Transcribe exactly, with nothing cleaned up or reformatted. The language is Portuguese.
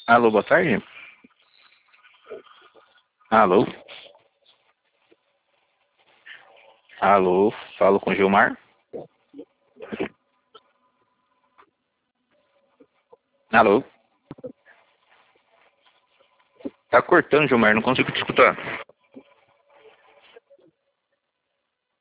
Alô, boa tarde. Alô? Alô, falo com Gilmar. Alô? Tá cortando, Gilmar, não consigo te escutar.